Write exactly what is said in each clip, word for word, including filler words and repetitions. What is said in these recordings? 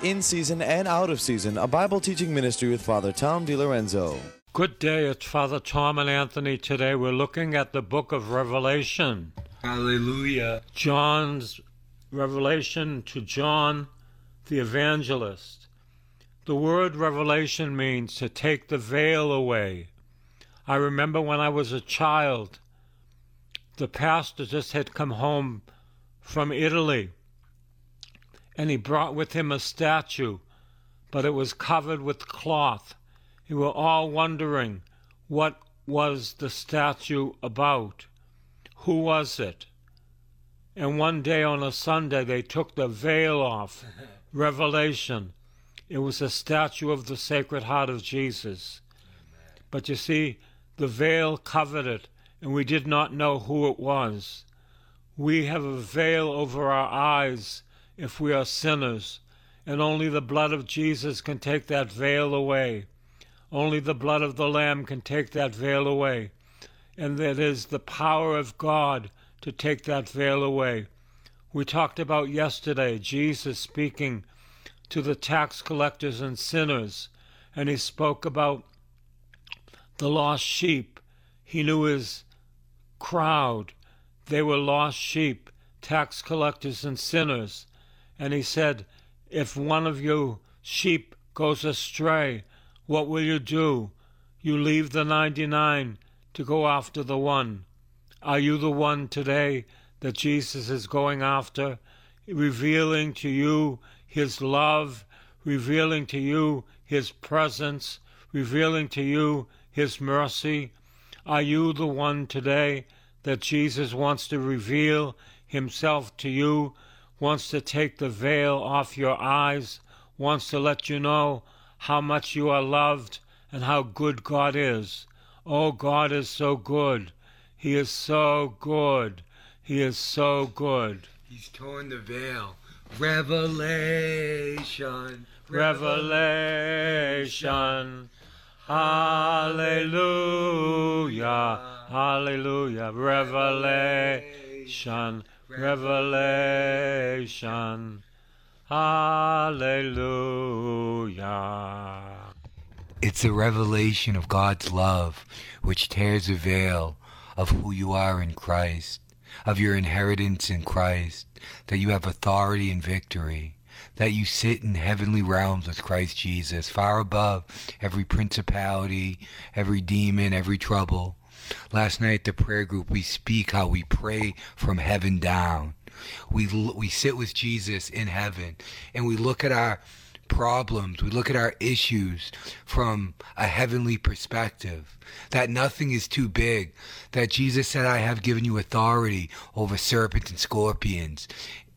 In Season and Out of Season, a Bible teaching ministry with Father Tom DiLorenzo. Good day, it's Father Tom and Anthony. Today we're looking at the book of Revelation. Hallelujah. John's revelation to John the evangelist. The word revelation means to take the veil away. I remember when I was a child, the pastor just had come home from Italy, and he brought with him a statue, but it was covered with cloth. We were all wondering, what was the statue about? Who was it? And one day on a Sunday, they took the veil off. Revelation. It was a statue of the Sacred Heart of Jesus. Amen. But you see, the veil covered it, and we did not know who it was. We have a veil over our eyes if we are sinners, and only the blood of Jesus can take that veil away. Only the blood of the Lamb can take that veil away. And it is the power of God to take that veil away. We talked about yesterday Jesus speaking to the tax collectors and sinners, and he spoke about the lost sheep. He knew his crowd. They were lost sheep, tax collectors and sinners. And he said, if one of you sheep goes astray, what will you do? You leave the ninety-nine to go after the one. Are you the one today that Jesus is going after, revealing to you his love, revealing to you his presence, revealing to you his mercy? Are you the one today that Jesus wants to reveal himself to you, wants to take the veil off your eyes, wants to let you know how much you are loved and how good God is? Oh, God is so good. He is so good. He is so good. He's torn the veil. Revelation. Revelation. Hallelujah. Hallelujah. Revelation. Revelation. Hallelujah. It's a revelation of God's love, which tears the veil of who you are in Christ, of your inheritance in Christ, that you have authority and victory, that you sit in heavenly realms with Christ Jesus, far above every principality, every demon, every trouble. Last night at the prayer group, we speak how we pray from heaven down. We we sit with Jesus in heaven, and we look at our problems, we look at our issues from a heavenly perspective, that nothing is too big, that Jesus said, I have given you authority over serpents and scorpions,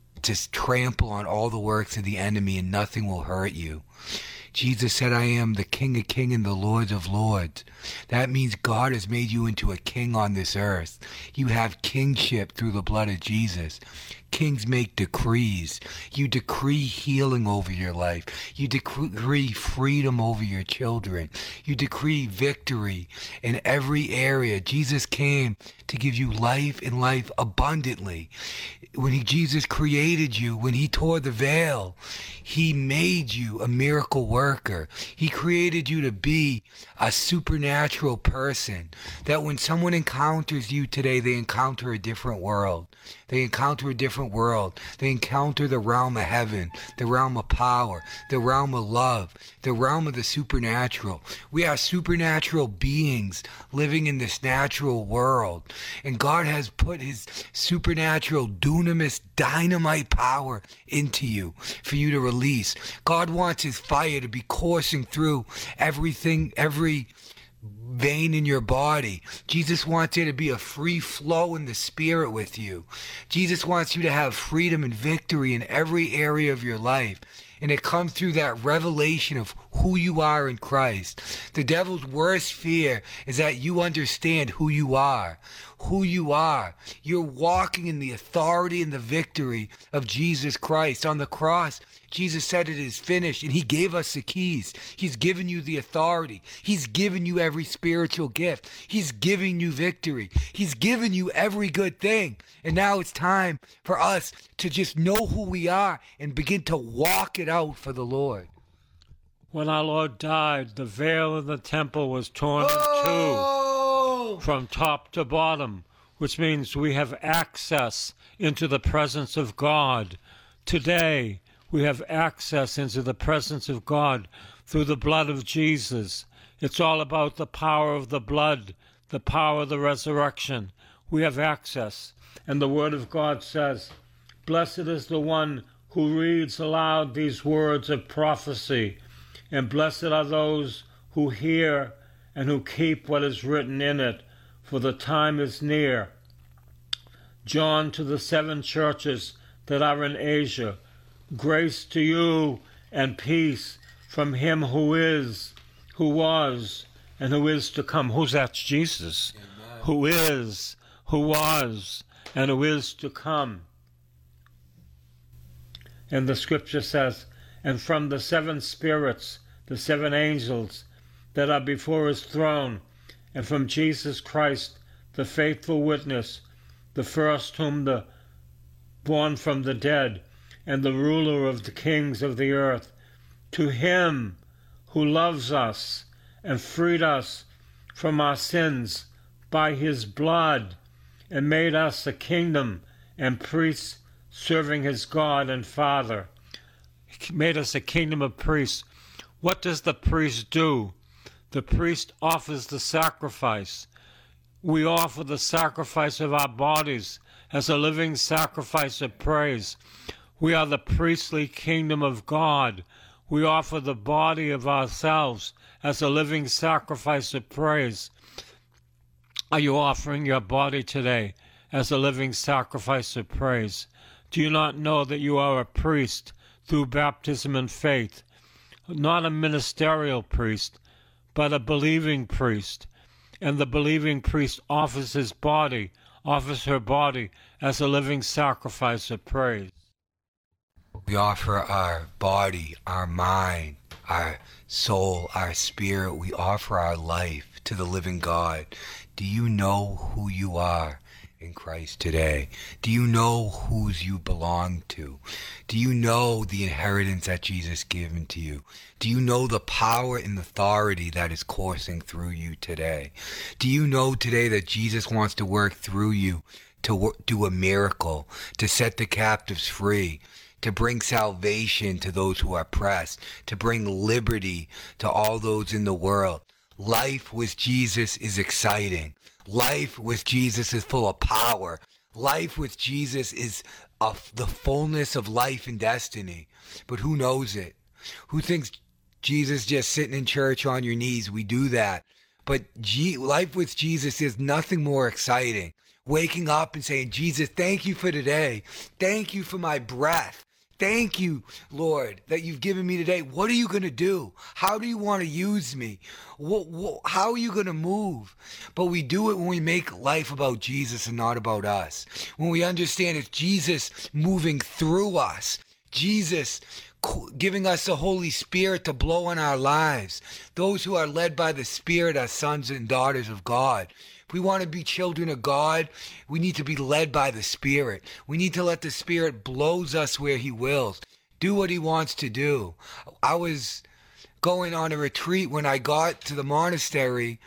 to trample on all the works of the enemy, and nothing will hurt you. Jesus said, I am the King of Kings and the Lord of Lords. That means God has made you into a king on this earth. You have kingship through the blood of Jesus. Kings make decrees. You decree healing over your life. You decree freedom over your children. You decree victory in every area. Jesus came to give you life and life abundantly. When he, Jesus created you, when he tore the veil, he made you a miracle worker. He created you to be a supernatural person, that when someone encounters you today, they encounter a different world. They encounter a different world. They encounter the realm of heaven, the realm of power, the realm of love, the realm of the supernatural. We are supernatural beings living in this natural world. And God has put his supernatural dunamis dynamite power into you for you to release. God wants his fire to be coursing through everything, every vein in your body. Jesus wants there to be a free flow in the spirit with you. Jesus wants you to have freedom and victory in every area of your life. And it comes through that revelation of who you are in Christ. The devil's worst fear is that you understand who you are. Who you are. You're walking in the authority and the victory of Jesus Christ. On the cross, Jesus said it is finished, and he gave us the keys. He's given you the authority. He's given you every spiritual gift. He's giving you victory. He's given you every good thing. And now it's time for us to just know who we are and begin to walk it out for the Lord. When our Lord died, the veil in the temple was torn in Oh! two from top to bottom, which means we have access into the presence of God. Today, we have access into the presence of God through the blood of Jesus. It's all about the power of the blood, the power of the resurrection. We have access. And the Word of God says, "Blessed is the one who reads aloud these words of prophecy, and blessed are those who hear and who keep what is written in it, for the time is near." John to the seven churches that are in Asia, grace to you and peace from him who is, who was, and who is to come. Who's that? Jesus. Amen. Who is, who was, and who is to come. And the scripture says, "And from the seven spirits, the seven angels that are before his throne, and from Jesus Christ, the faithful witness, the first whom the born from the dead, and the ruler of the kings of the earth, to him who loves us and freed us from our sins by his blood, and made us a kingdom and priests serving his God and Father." He made us a kingdom of priests. What does the priest do? The priest offers the sacrifice. We offer the sacrifice of our bodies as a living sacrifice of praise. We are the priestly kingdom of God. We offer the body of ourselves as a living sacrifice of praise. Are you offering your body today as a living sacrifice of praise? Do you not know that you are a priest through baptism and faith? Not a ministerial priest, but a believing priest. And the believing priest offers his body, offers her body as a living sacrifice of praise. We offer our body, our mind, our soul, our spirit. We offer our life to the living God. Do you know who you are in Christ today? Do you know whose you belong to? Do you know the inheritance that Jesus given to you? Do you know the power and authority that is coursing through you today? Do you know today that Jesus wants to work through you to work, do a miracle, to set the captives free, to bring salvation to those who are oppressed, to bring liberty to all those in the world? Life with Jesus is exciting. Life with Jesus is full of power. Life with Jesus is of the fullness of life and destiny. But who knows it? Who thinks Jesus just sitting in church on your knees? We do that. But G- life with Jesus is nothing more exciting. Waking up and saying, "Jesus, thank you for today. Thank you for my breath. Thank you, Lord, that you've given me today. What are you going to do? How do you want to use me? What, what, how are you going to move?" But we do it when we make life about Jesus and not about us. When we understand it's Jesus moving through us. Jesus giving us the Holy Spirit to blow on our lives. Those who are led by the Spirit are sons and daughters of God. If we want to be children of God, we need to be led by the Spirit. We need to let the Spirit blows us where he wills, do what he wants to do. I was going on a retreat. When I got to the monastery,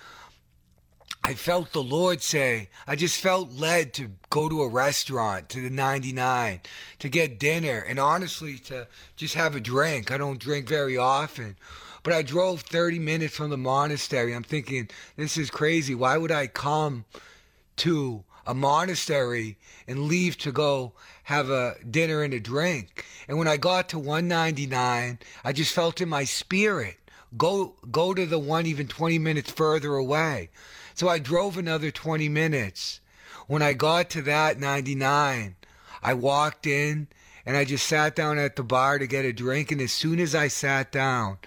I felt the Lord say, I just felt led to go to a restaurant, to the ninety-nine, to get dinner, and honestly to just have a drink. I don't drink very often. But I drove thirty minutes from the monastery. I'm thinking, this is crazy. Why would I come to a monastery and leave to go have a dinner and a drink? And when I got to one ninety-nine, I just felt in my spirit, go go to the one even twenty minutes further away. So I drove another twenty minutes. When I got to that ninety-nine, I walked in and I just sat down at the bar to get a drink. And as soon as I sat down,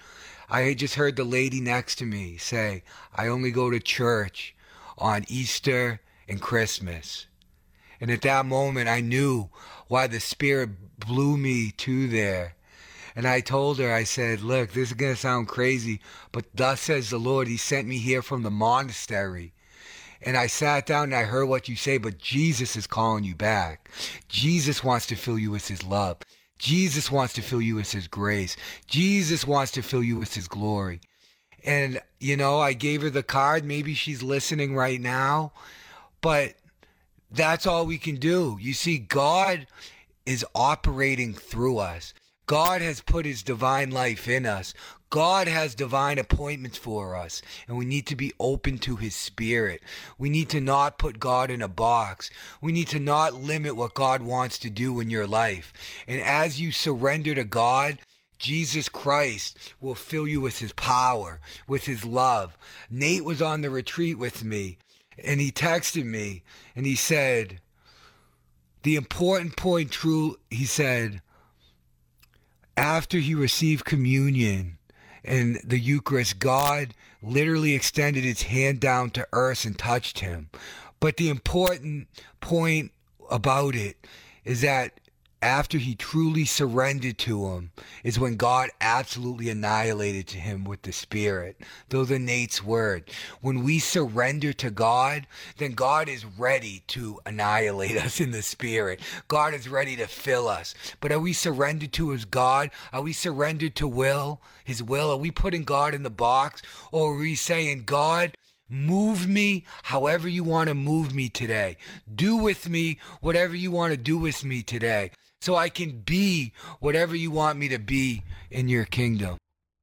I had just heard the lady next to me say, I only go to church on Easter and Christmas. And at that moment, I knew why the Spirit blew me to there. And I told her, I said, look, this is going to sound crazy, but thus says the Lord, he sent me here from the monastery. And I sat down and I heard what you say, but Jesus is calling you back. Jesus wants to fill you with his love. Jesus wants to fill you with his grace. Jesus wants to fill you with his glory. And, you know, I gave her the card. Maybe she's listening right now, but that's all we can do. You see, God is operating through us. God has put his divine life in us. God has divine appointments for us, and we need to be open to his Spirit. We need to not put God in a box. We need to not limit what God wants to do in your life. And as you surrender to God, Jesus Christ will fill you with his power, with his love. Nate was on the retreat with me, and he texted me, and he said, the important point, true, he said, after he received communion and the Eucharist, God literally extended his hand down to earth and touched him. But the important point about it is that after he truly surrendered to him is when God absolutely annihilated to him with the Spirit. Those are Nate's word. When we surrender to God, then God is ready to annihilate us in the Spirit. God is ready to fill us. But are we surrendered to his God? Are we surrendered to will, his will? Are we putting God in the box? Or are we saying, God, move me however you want to move me today. Do with me whatever you want to do with me today, so I can be whatever you want me to be in your kingdom.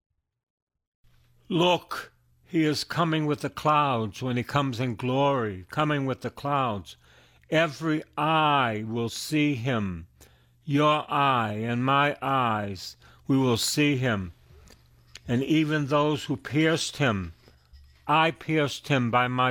Look, he is coming with the clouds when he comes in glory, coming with the clouds. Every eye will see him. Your eye and my eyes, we will see him. And even those who pierced him, I pierced him by my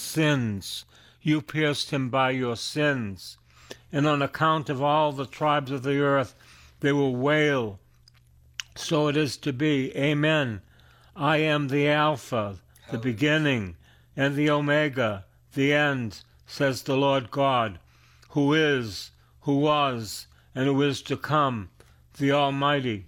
sins. You pierced him by your sins. And on account of all the tribes of the earth, they will wail. So it is to be. Amen. I am the Alpha, the beginning, and the Omega, the end, says the Lord God, who is, who was, and who is to come, the Almighty.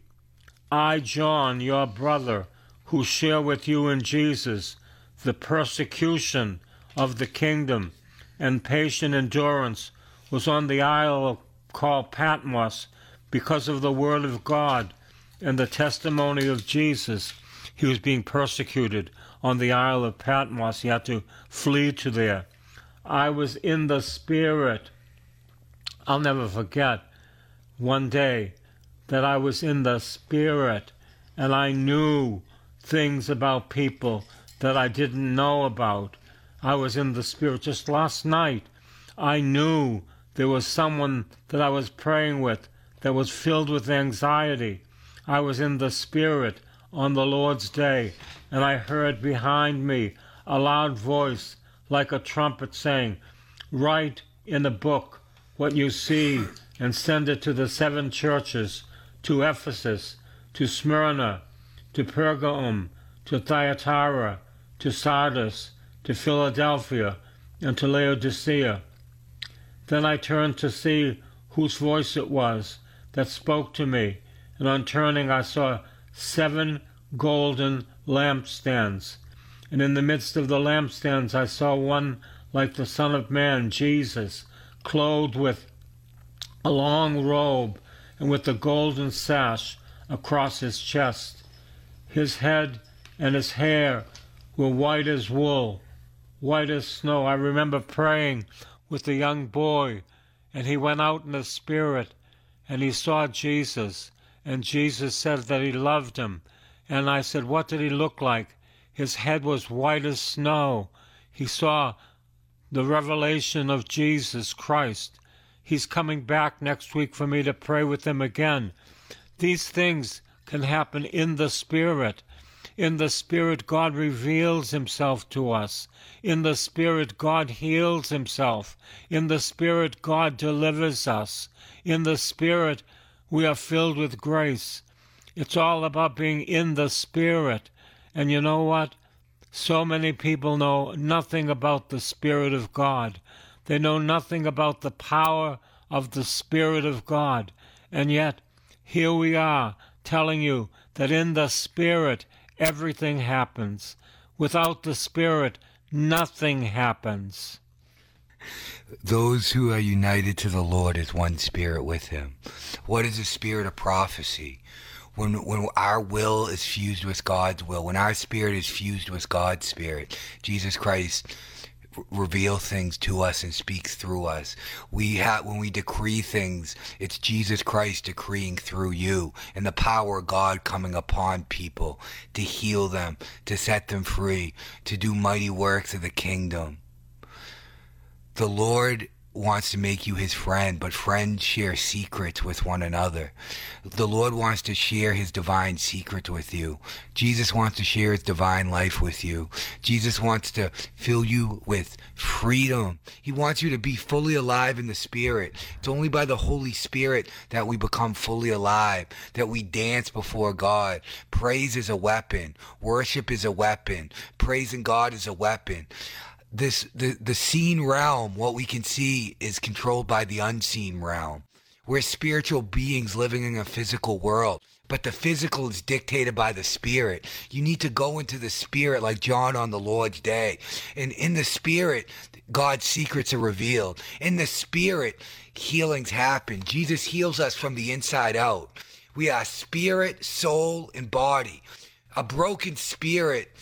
I, John, your brother, who share with you in Jesus the persecution of the kingdom and patient endurance, was on the isle called Patmos because of the word of God and the testimony of Jesus. He was being persecuted on the Isle of Patmos. He had to flee to there. I was in the Spirit. I'll never forget one day that I was in the Spirit and I knew things about people that I didn't know about. I was in the Spirit. Just last night, I knew there was someone that I was praying with that was filled with anxiety. I was in the Spirit on the Lord's day, and I heard behind me a loud voice like a trumpet saying, "Write in a book what you see and send it to the seven churches, to Ephesus, to Smyrna, to Pergamum, to Thyatira, to Sardis, to Philadelphia, and to Laodicea." Then I turned to see whose voice it was that spoke to me, and on turning I saw seven golden lampstands. And in the midst of the lampstands I saw one like the Son of Man, Jesus, clothed with a long robe and with a golden sash across his chest. His head and his hair were white as wool, white as snow. I remember praying with a young boy, and he went out in the Spirit, and he saw Jesus, and Jesus said that he loved him. And I said, what did he look like? His head was white as snow. He saw the revelation of Jesus Christ. He's coming back next week for me to pray with him again. These things can happen in the Spirit. In the Spirit, God reveals himself to us. In the Spirit, God heals himself. In the Spirit, God delivers us. In the Spirit, we are filled with grace. It's all about being in the Spirit. And you know what? So many people know nothing about the Spirit of God. They know nothing about the power of the Spirit of God. And yet, here we are telling you that in the Spirit, everything happens. Without the Spirit, nothing happens. Those who are united to the Lord is one spirit with him. What is the spirit of prophecy? When when our will is fused with God's will, when our spirit is fused with God's spirit, Jesus Christ r- reveals things to us and speaks through us. We have when we decree things, it's Jesus Christ decreeing through you, and the power of God coming upon people to heal them, to set them free, to do mighty works of the kingdom. The Lord wants to make you his friend, but friends share secrets with one another. The Lord wants to share his divine secrets with you. Jesus wants to share his divine life with you. Jesus wants to fill you with freedom. He wants you to be fully alive in the Spirit. It's only by the Holy Spirit that we become fully alive, that we dance before God. Praise is a weapon. Worship is a weapon. Praising God is a weapon. This the, the seen realm, what we can see, is controlled by the unseen realm. We're spiritual beings living in a physical world, but the physical is dictated by the Spirit. You need to go into the Spirit like John on the Lord's day. And in the Spirit, God's secrets are revealed. In the Spirit, healings happen. Jesus heals us from the inside out. We are spirit, soul, and body. A broken spirit,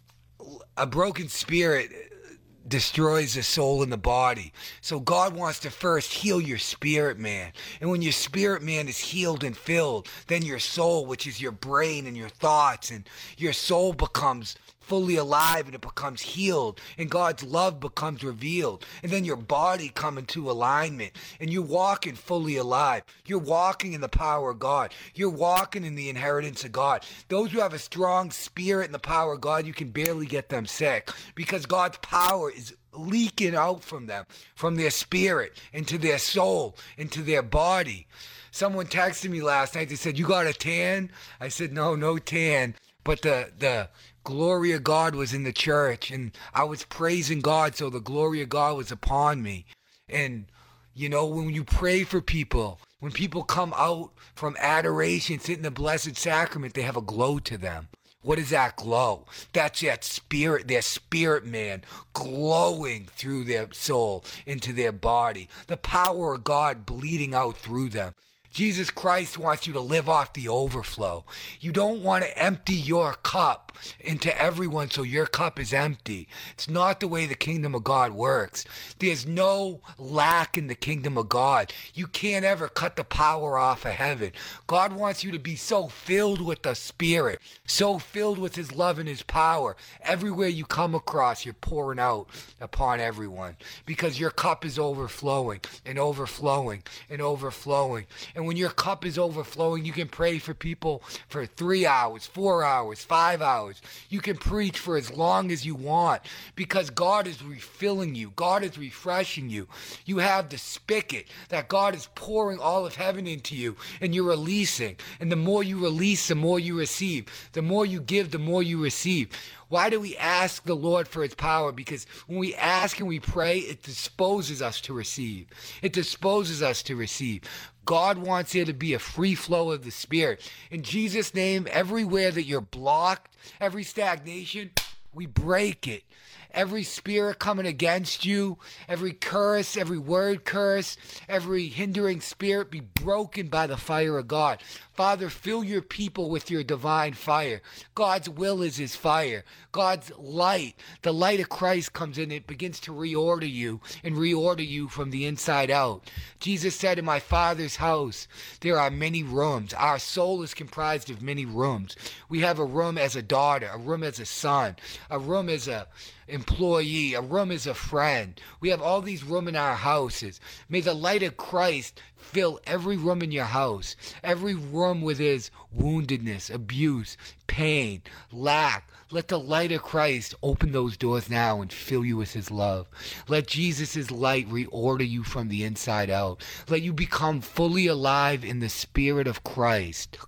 a broken spirit destroys the soul and the body. So God wants to first heal your spirit man. And when your spirit man is healed and filled, then your soul, which is your brain and your thoughts, and your soul becomes fully alive and it becomes healed, and God's love becomes revealed, and then your body come into alignment, and you're walking fully alive. You're walking in the power of God. You're walking in the inheritance of God. Those who have a strong spirit and the power of God, you can barely get them sick, because God's power is leaking out from them, from their spirit into their soul, into their body. Someone texted me last night. They said, "You got a tan?" I said, "No, no tan." But the the glory of God was in the church, and I was praising God, so the glory of God was upon me. And, you know, when you pray for people, when people come out from adoration, sit in the Blessed Sacrament, they have a glow to them. What is that glow? That's that spirit, their spirit man glowing through their soul into their body. The power of God bleeding out through them. Jesus Christ wants you to live off the overflow. You don't want to empty your cup into everyone so your cup is empty. It's not the way the kingdom of God works. There's no lack in the kingdom of God. You can't ever cut the power off of heaven. God wants you to be so filled with the Spirit, so filled with his love and his power. Everywhere you come across, you're pouring out upon everyone, because your cup is overflowing and overflowing and overflowing. And when your cup is overflowing, you can pray for people for three hours, four hours, five hours. You can preach for as long as you want, because God is refilling you. God is refreshing you. You have the spigot that God is pouring all of heaven into you, and you're releasing. And the more you release, the more you receive. The more you give, the more you receive. Why do we ask the Lord for his power? Because when we ask and we pray, it disposes us to receive. It disposes us to receive. God wants there to be a free flow of the Spirit. In Jesus' name, everywhere that you're blocked, every stagnation, we break it. Every spirit coming against you, every curse, every word curse, every hindering spirit be broken by the fire of God. Father, fill your people with your divine fire. God's will is his fire. God's light, the light of Christ comes in. It begins to reorder you and reorder you from the inside out. Jesus said, "In my Father's house, there are many rooms." Our soul is comprised of many rooms. We have a room as a daughter, a room as a son, a room as a employee, a room as a friend. We have all these rooms in our houses. May the light of Christ fill every room in your house, every room with his woundedness, abuse, pain, lack. Let the light of Christ open those doors now and fill you with his love. Let Jesus' light reorder you from the inside out. Let you become fully alive in the Spirit of Christ.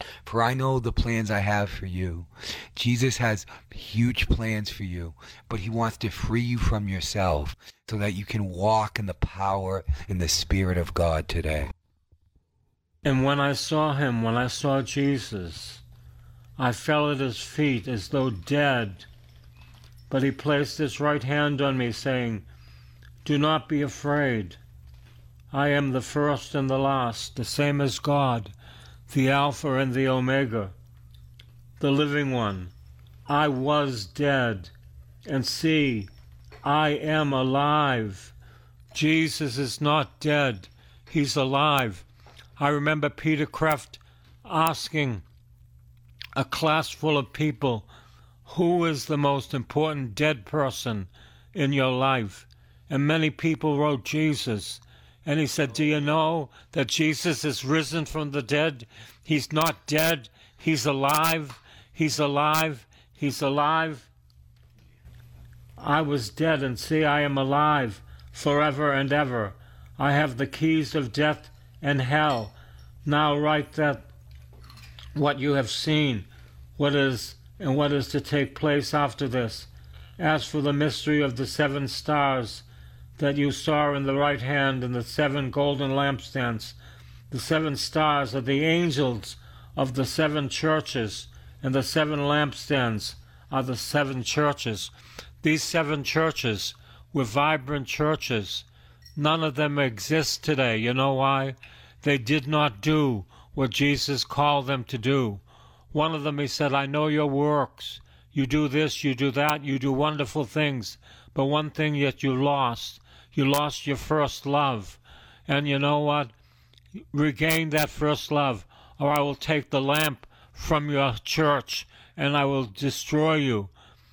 For I know the plans I have for you. Jesus has huge plans for you, but he wants to free you from yourself so that you can walk in the power and the Spirit of God today. And when I saw him, when I saw Jesus, I fell at his feet as though dead. But he placed his right hand on me, saying, "Do not be afraid. I am the first and the last, the same as God, the Alpha and the Omega, the living one. I was dead, and see, I am alive." Jesus is not dead. He's alive. I remember Peter Kreeft asking a class full of people, who is the most important dead person in your life? And many people wrote Jesus. And he said, do you know that Jesus is risen from the dead? He's not dead. He's alive. He's alive. He's alive. I was dead, and see, I am alive forever and ever. I have the keys of death and hell. Now write that what you have seen, what is and what is to take place after this. As for the mystery of the seven stars that you saw in the right hand and the seven golden lampstands, the seven stars are the angels of the seven churches, and the seven lampstands are the seven churches. These seven churches were vibrant churches. None of them exist today. You know why? They did not do what Jesus called them to do. One of them, he said, I know your works. You do this, you do that, you do wonderful things. But one thing yet you lost. You lost your first love. And you know what? Regain that first love, or I will take the lamp from your church and I will destroy you.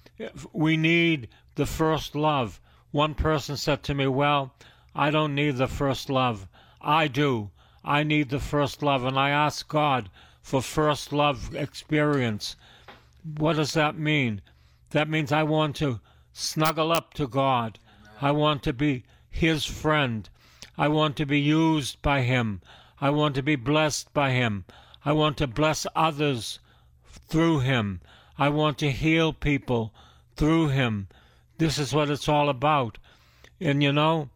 We need the first love. One person said to me, well, I don't need the first love. I do. I need the first love, and I ask God for first love experience. What does that mean? That means I want to snuggle up to God. I want to be his friend. I want to be used by him. I want to be blessed by him. I want to bless others through him. I want to heal people through him. This is what it's all about. And you know,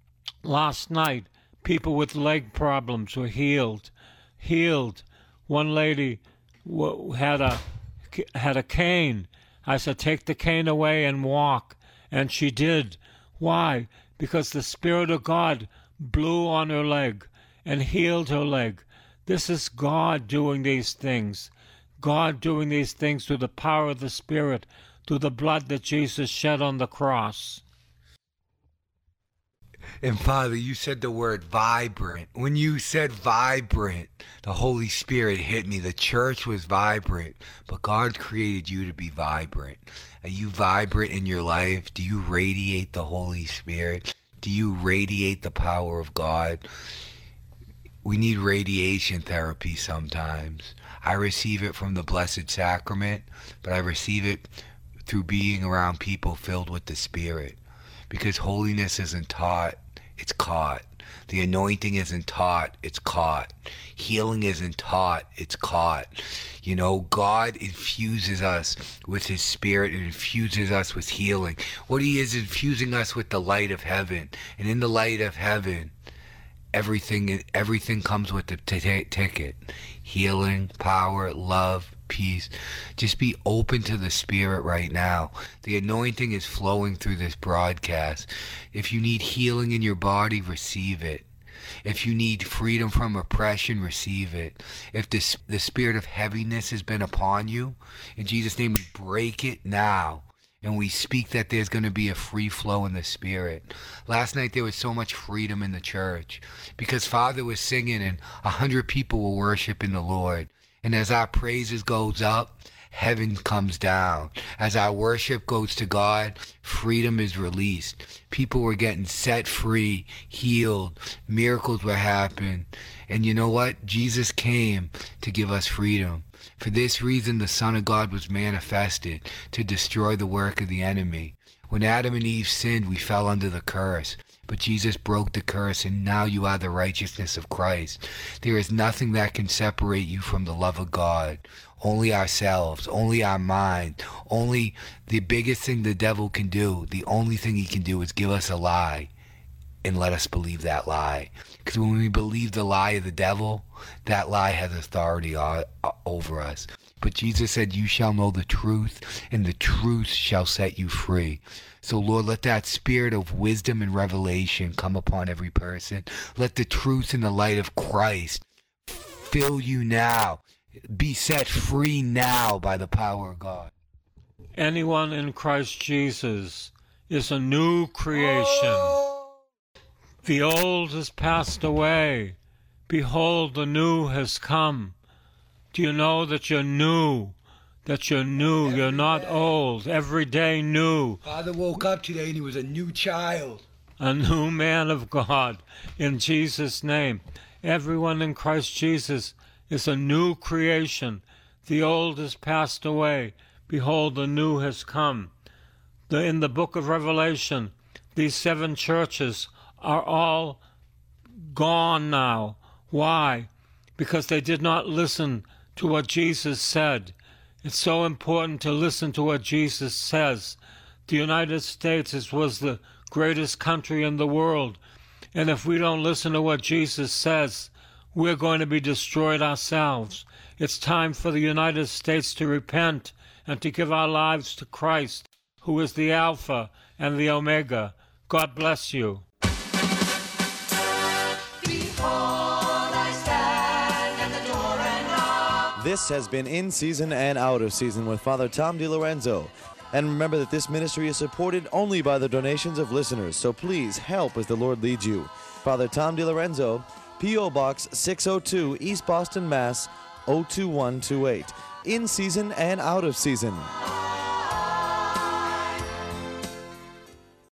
last night, people with leg problems were healed. Healed. One lady had a had a cane. I said, take the cane away and walk. And she did. Why? Because the Spirit of God blew on her leg and healed her leg. This is God doing these things. God doing these things through the power of the Spirit, through the blood that Jesus shed on the cross. And Father, you said the word vibrant. When you said vibrant, the Holy Spirit hit me. The church was vibrant, but God created you to be vibrant. Are you vibrant in your life? Do you radiate the Holy Spirit? Do you radiate the power of God? We need radiation therapy sometimes. I receive it from the Blessed Sacrament, but I receive it through being around people filled with the Spirit. Because holiness isn't taught, it's caught. The anointing isn't taught, it's caught. Healing isn't taught, it's caught. You know, God infuses us with his Spirit and infuses us with healing. What he is infusing us with the light of heaven. And in the light of heaven, everything everything comes with the t- t- ticket. Healing, power, love, peace. Just be open to the Spirit right now. The anointing is flowing through this broadcast. If you need healing in your body, receive it. If you need freedom from oppression, receive it. If this, the spirit of heaviness has been upon you, in Jesus' name, we break it now. And we speak that there's going to be a free flow in the Spirit. Last night there was so much freedom in the church because Father was singing and a hundred people were worshiping the Lord. And as our praises goes up, heaven comes down. As our worship goes to God, freedom is released. People were getting set free, healed, miracles were happening. And you know what? Jesus came to give us freedom. For this reason, the Son of God was manifested to destroy the work of the enemy. When Adam and Eve sinned, we fell under the curse. but Jesus broke the curse, and now you are the righteousness of Christ. There is nothing that can separate you from the love of God. Only ourselves, only our mind, only the biggest thing the devil can do, the only thing he can do is give us a lie and let us believe that lie. Because when we believe the lie of the devil, that lie has authority o- over us. But Jesus said, you shall know the truth, and the truth shall set you free. So, Lord, let that spirit of wisdom and revelation come upon every person. Let the truth and the light of Christ fill you now. Be set free now by the power of God. Anyone in Christ Jesus is a new creation. The old has passed away. Behold, the new has come. Do you know that you're new? That you're new. Every you're not day. Old. Every day new. Father woke up today and he was a new child. A new man of God. In Jesus' name. Everyone in Christ Jesus is a new creation. The old has passed away. Behold, the new has come. The, in the book of Revelation, these seven churches are all gone now. Why? Because they did not listen to what Jesus said. It's so important to listen to what Jesus says. The United States is, was the greatest country in the world. And if we don't listen to what Jesus says, we're going to be destroyed ourselves. It's time for the United States to repent and to give our lives to Christ, who is the Alpha and the Omega. God bless you. This has been In Season and Out of Season with Father Tom DiLorenzo. And remember that this ministry is supported only by the donations of listeners, so please help as the Lord leads you. Father Tom DiLorenzo, P O. Box six oh two, East Boston, Mass. oh two one two eight. In Season and Out of Season.